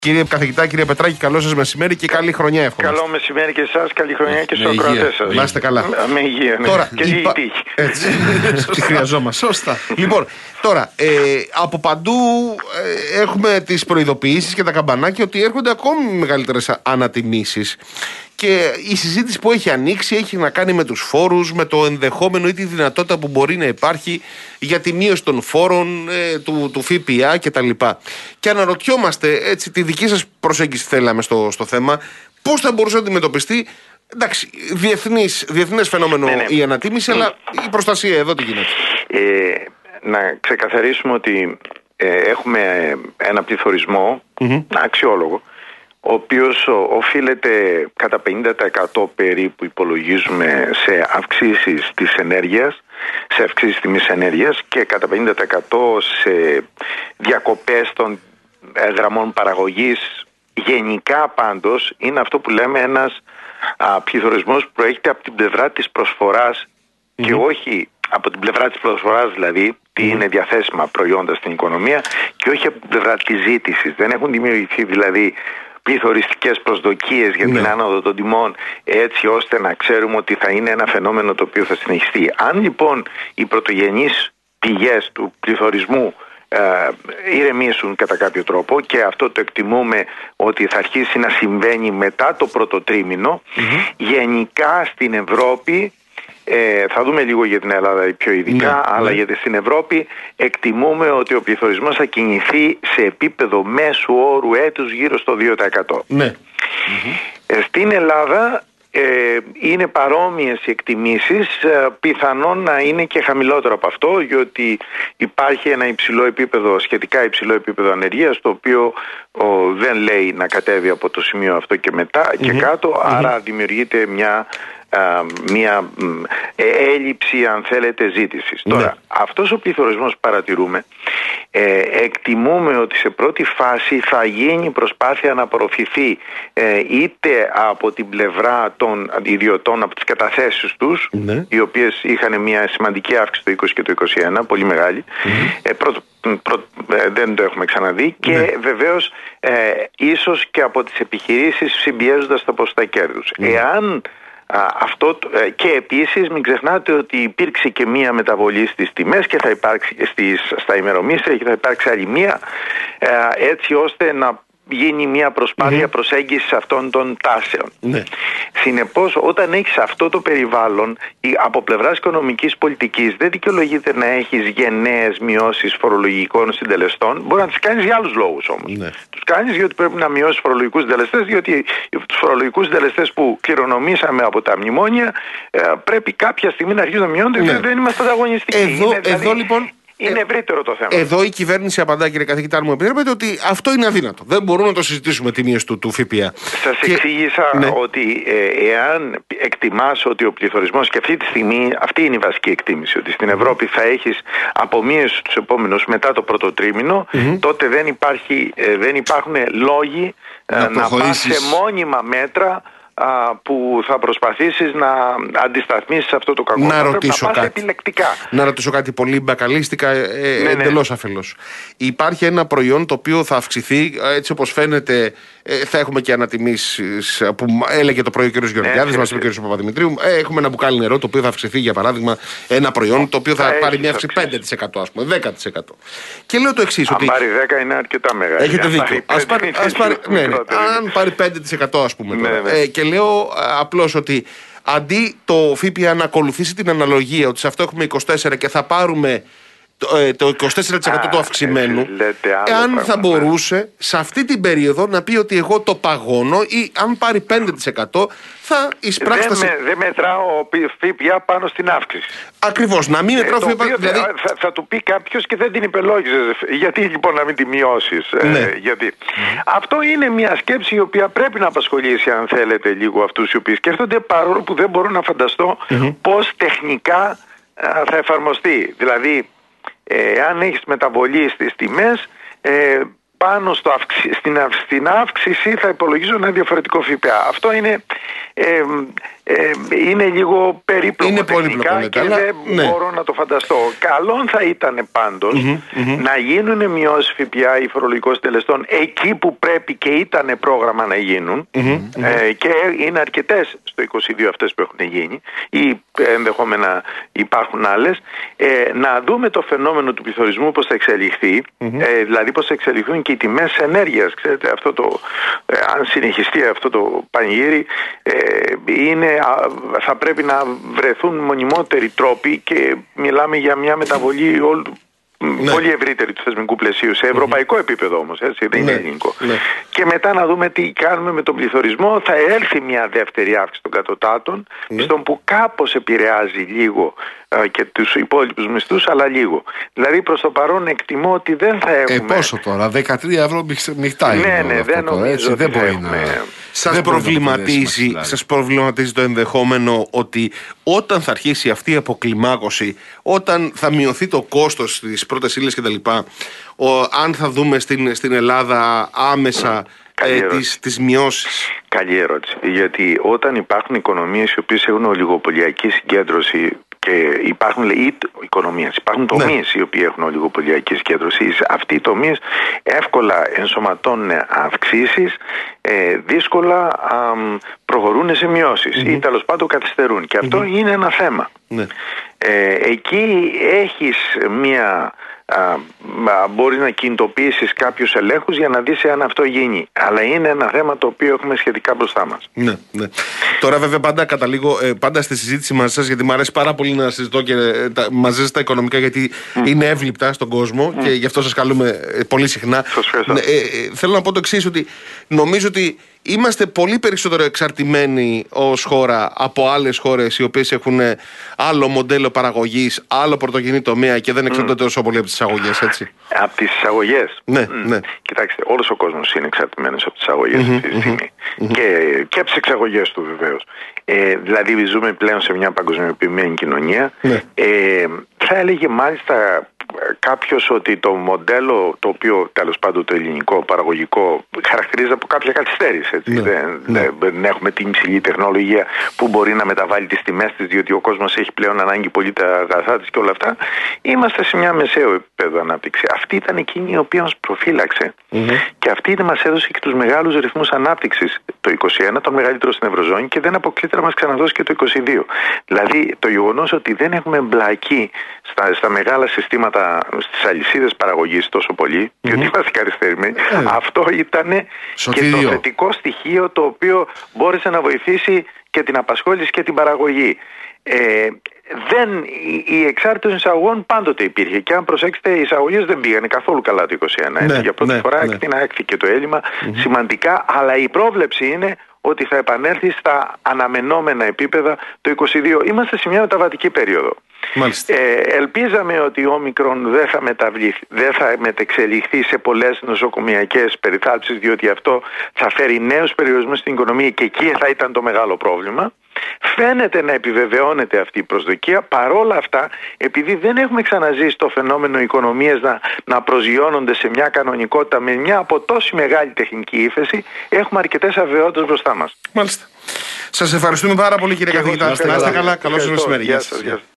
Κύριε καθηγητά, κύριε Πετράκη, καλό σας μεσημέρι και καλή χρονιά εύχομαι. Καλό μεσημέρι και εσάς, καλή χρονιά και στους ακροατές σας. Να είστε καλά. Με υγεία, ναι. Τώρα, και η τύχη. Έτσι, τη χρειαζόμαστε. Σωστά. Λοιπόν, τώρα, από παντού έχουμε τις προειδοποιήσεις και τα καμπανάκια ότι έρχονται ακόμη μεγαλύτερες ανατιμήσεις. Και η συζήτηση που έχει ανοίξει έχει να κάνει με τους φόρους, με το ενδεχόμενο ή τη δυνατότητα που μπορεί να υπάρχει για τη μείωση των φόρων, του ΦΠΑ κτλ. Και αναρωτιόμαστε, έτσι, τη δική σας προσέγγιση θέλαμε στο θέμα, πώς θα μπορούσε να αντιμετωπιστεί. Εντάξει, διεθνές φαινόμενο η ανατίμηση, αλλά η προστασία εδώ τι γίνεται. Να ξεκαθαρίσουμε ότι έχουμε ένα πληθωρισμό αξιόλογο, ο οποίος οφείλεται κατά 50% περίπου, υπολογίζουμε, σε αυξήσεις της ενέργειας, σε αυξήσεις τιμής ενέργειας, και κατά 50% σε διακοπές των γραμμών παραγωγής. Γενικά πάντως είναι αυτό που λέμε ένας πληθωρισμός που προέρχεται από την πλευρά της προσφοράς και όχι από την πλευρά της προσφοράς, δηλαδή τι είναι διαθέσιμα προϊόντα στην οικονομία, και όχι από την πλευρά της ζήτησης. Δεν έχουν δημιουργηθεί δηλαδή πληθωριστικές προσδοκίες για την άνοδο των τιμών, έτσι ώστε να ξέρουμε ότι θα είναι ένα φαινόμενο το οποίο θα συνεχιστεί. Αν λοιπόν οι πρωτογενείς πηγές του πληθωρισμού ηρεμήσουν κατά κάποιο τρόπο, και αυτό το εκτιμούμε ότι θα αρχίσει να συμβαίνει μετά το πρώτο τρίμηνο, γενικά στην Ευρώπη, θα δούμε λίγο για την Ελλάδα πιο ειδικά, αλλά γιατί στην Ευρώπη εκτιμούμε ότι ο πληθωρισμός θα κινηθεί σε επίπεδο μέσου όρου έτους γύρω στο 2%. Στην Ελλάδα είναι παρόμοιες οι εκτιμήσεις, πιθανόν να είναι και χαμηλότερο από αυτό, γιατί υπάρχει ένα σχετικά υψηλό επίπεδο ανεργίας, το οποίο δεν λέει να κατέβει από το σημείο αυτό και μετά και κάτω, άρα δημιουργείται μια έλλειψη, αν θέλετε, ζήτησης. Τώρα, αυτός ο πληθωρισμός που παρατηρούμε, εκτιμούμε ότι σε πρώτη φάση θα γίνει προσπάθεια να απορροφηθεί είτε από την πλευρά των ιδιωτών, από τις καταθέσεις τους, οι οποίες είχαν μια σημαντική αύξηση το 20 και το 21, πολύ μεγάλη, δεν το έχουμε ξαναδεί, και βεβαίως ίσως και από τις επιχειρήσεις συμπιέζοντας τα ποσοστά κέρδους. Εάν αυτό, και επίσης μην ξεχνάτε ότι υπήρξε και μία μεταβολή στις τιμές και θα υπάρξει στα ημερομίσθια, και θα υπάρξει άλλη μία, έτσι ώστε να γίνει μια προσπάθεια προσέγγισης αυτών των τάσεων. Συνεπώς, όταν έχεις αυτό το περιβάλλον, από πλευράς οικονομικής πολιτικής δεν δικαιολογείται να έχεις γενναίες μειώσεις φορολογικών συντελεστών. Μπορεί να τις κάνεις για άλλους λόγους όμως. Τους κάνεις γιατί πρέπει να μειώσεις φορολογικούς συντελεστές, διότι τους φορολογικούς συντελεστές που κληρονομήσαμε από τα μνημόνια πρέπει κάποια στιγμή να αρχίσουν να μειώνονται, γιατί δεν είμαστε ανταγωνιστικοί. Εδώ λοιπόν. Είναι ευρύτερο το θέμα. Εδώ η κυβέρνηση απαντά, κύριε καθηγητά, αν μου επιτρέπετε, ότι αυτό είναι αδύνατο. Δεν μπορούμε να το συζητήσουμε τη μείωση του ΦΠΑ. Σας εξήγησα ότι εάν εκτιμάς ότι ο πληθωρισμός, και αυτή τη στιγμή αυτή είναι η βασική εκτίμηση, ότι στην Ευρώπη θα έχεις απομείωση τους επόμενους μετά το πρώτο τρίμηνο, τότε δεν υπάρχουν λόγοι να πας σε μόνιμα μέτρα που θα προσπαθήσεις να αντισταθμίσεις αυτό το κακό. Να ρωτήσω να πας κάτι. επιλεκτικά. Να ρωτήσω κάτι πολύ μπακαλίστικα, εντελώς αφελώς. Υπάρχει ένα προϊόν το οποίο θα αυξηθεί, έτσι όπως φαίνεται, θα έχουμε και ανατιμήσεις που έλεγε το πρωί ο κ. Γεωργιάδης, μας είπε ο κ. Παπαδημητρίου. Έχουμε ένα μπουκάλι νερό το οποίο θα αυξηθεί, για παράδειγμα, ένα προϊόν το οποίο θα πάρει μια αύξηση 5%, ας πούμε, 10%. Και λέω το εξής. Αν πάρει 10 είναι αρκετά μεγάλη. Έχετε δίκιο. Αν πάρει 5%, ας πούμε. Και λέω απλώς ότι αντί το ΦΠΑ να ακολουθήσει την αναλογία, ότι σε αυτό έχουμε 24 και θα πάρουμε το 24% του αυξημένου, εάν θα μπορούσε σε αυτή την περίοδο να πει ότι εγώ το παγώνω, ή αν πάρει 5% θα εισπράξει. Δεν μετράω ΦΠΑ πάνω στην αύξηση. Ακριβώς, να μην μετράω ΦΠΑ. Δηλαδή θα του πει κάποιος και δεν την υπελόγιζε. Γιατί λοιπόν να μην τη μειώσεις? Γιατί αυτό είναι μια σκέψη η οποία πρέπει να απασχολήσει, αν θέλετε, λίγο αυτούς οι οποίοι σκέφτονται, παρόλο που δεν μπορώ να φανταστώ πώς τεχνικά θα εφαρμοστεί. Δηλαδή, αν έχεις μεταβολή στις τιμές, πάνω στην αύξηση θα υπολογίζω ένα διαφορετικό ΦΠΑ. Αυτό είναι είναι λίγο περίπλοκο τεχνικά και αλλά, δεν μπορώ να το φανταστώ. Καλό θα ήταν πάντως να γίνουν μειώσεις ΦΠΑ ή φορολογικών συντελεστών εκεί που πρέπει και ήταν πρόγραμμα να γίνουν, και είναι αρκετές στο 22 αυτές που έχουν γίνει ή ενδεχόμενα υπάρχουν άλλες. Να δούμε το φαινόμενο του πληθωρισμού πώς θα εξελιχθεί, δηλαδή πώς θα εξελιχθούν και οι τιμές ενέργειας. Ξέρετε, αν συνεχιστεί αυτό το πανηγύρι, θα πρέπει να βρεθούν μονιμότεροι τρόποι και μιλάμε για μια μεταβολή πολύ ευρύτερη του θεσμικού πλαισίου, σε ευρωπαϊκό επίπεδο όμως, έτσι, δεν είναι ελληνικό. Και μετά να δούμε τι κάνουμε με τον πληθωρισμό. Θα έλθει μια δεύτερη αύξηση των κατωτάτων, μισθών που κάπως επηρεάζει λίγο και τους υπόλοιπους μισθούς, αλλά λίγο. Δηλαδή προς το παρόν εκτιμώ ότι δεν θα έχουμε... πόσο τώρα, 13 ευρώ μειχτά είναι. Ναι, δεν νομίζω ότι θα έχουμε... Σας προβληματίζει το ενδεχόμενο ότι όταν θα αρχίσει αυτή η αποκλιμάκωση, όταν θα μειωθεί το κόστος στις πρώτες ύλες κτλ., αν θα δούμε στην Ελλάδα άμεσα τις μειώσεις? Καλή ερώτηση. Γιατί όταν υπάρχουν οικονομίες οι οποίες έχουν ολιγοπωλιακή συγκέντρωση και υπάρχουν υπάρχουν τομείς οι οποίοι έχουν ολιγοπωλιακή συγκέντρωση, αυτοί οι τομείς εύκολα ενσωματώνουν αυξήσεις, δύσκολα προχωρούν σε μειώσεις ή τέλος πάντων καθυστερούν. Και αυτό είναι ένα θέμα. Εκεί έχεις μπορεί να κινητοποιήσεις κάποιους ελέγχους για να δεις αν αυτό γίνει. Αλλά είναι ένα θέμα το οποίο έχουμε σχετικά μπροστά μας. Ναι. Τώρα βέβαια πάντα καταλήγω πάντα στη συζήτηση μαζί σας, γιατί μου αρέσει πάρα πολύ να συζητώ και μαζί σας τα οικονομικά, γιατί είναι εύληπτα στον κόσμο και γι' αυτό σας καλούμε πολύ συχνά. Θέλω να πω το εξής, ότι νομίζω ότι είμαστε πολύ περισσότερο εξαρτημένοι ως χώρα από άλλες χώρες οι οποίες έχουν άλλο μοντέλο παραγωγής, άλλο πρωτογενή τομέα και δεν εξαρτώνται τόσο πολύ από τις εισαγωγές, έτσι. Από τις εισαγωγές. Ναι. Κοιτάξτε, όλος ο κόσμος είναι εξαρτημένος από τις εισαγωγές αυτή τη στιγμή. Και από τις εξαγωγές του βεβαίως. Δηλαδή ζούμε πλέον σε μια παγκοσμιοποιημένη κοινωνία. Θα έλεγε μάλιστα κάποιος ότι το μοντέλο το οποίο τέλος πάντων το ελληνικό παραγωγικό χαρακτηρίζεται από κάποια καθυστέρηση. Δεν έχουμε την υψηλή τεχνολογία που μπορεί να μεταβάλει τις τιμές της, διότι ο κόσμος έχει πλέον ανάγκη πολύ τα αγαθά της και όλα αυτά. Είμαστε σε μια μεσαίο επίπεδο ανάπτυξη. Αυτή ήταν εκείνη η οποία μας προφύλαξε και αυτή μας έδωσε και τους μεγάλους ρυθμούς ανάπτυξης το 2021, τον μεγαλύτερο στην Ευρωζώνη, και δεν αποκλείται να μας ξαναδώσει και το 2022. Δηλαδή το γεγονός ότι δεν έχουμε εμπλακεί στα μεγάλα συστήματα, στις αλυσίδες παραγωγής τόσο πολύ, διότι είμαστε καθυστερημένοι, αυτό ήταν και το θετικό στοιχείο το οποίο μπόρεσε να βοηθήσει και την απασχόληση και την παραγωγή. Η εξάρτηση των εισαγωγών πάντοτε υπήρχε, και αν προσέξετε, οι εισαγωγές δεν πήγανε καθόλου καλά το 2021. Για πρώτη φορά εκτινάχθηκε το έλλειμμα σημαντικά, αλλά η πρόβλεψη είναι ότι θα επανέλθει στα αναμενόμενα επίπεδα το 2022. Είμαστε σε μια μεταβατική περίοδο. Ελπίζαμε ότι ο Όμικρον δεν θα μετεξελιχθεί σε πολλές νοσοκομιακές περιθάλψεις, διότι αυτό θα φέρει νέους περιορισμούς στην οικονομία και εκεί θα ήταν το μεγάλο πρόβλημα. Φαίνεται να επιβεβαιώνεται αυτή η προσδοκία. Παρόλα αυτά, επειδή δεν έχουμε ξαναζήσει το φαινόμενο οικονομίες να προσγειώνονται σε μια κανονικότητα με μια από τόση μεγάλη τεχνική ύφεση, έχουμε αρκετές αβεβαιότητες μπροστά μας. Μάλιστα. Σας ευχαριστούμε πάρα πολύ, κύριε καθηγητά. Να είστε καλά. Καλό σας μεσημέρι. Γεια σας.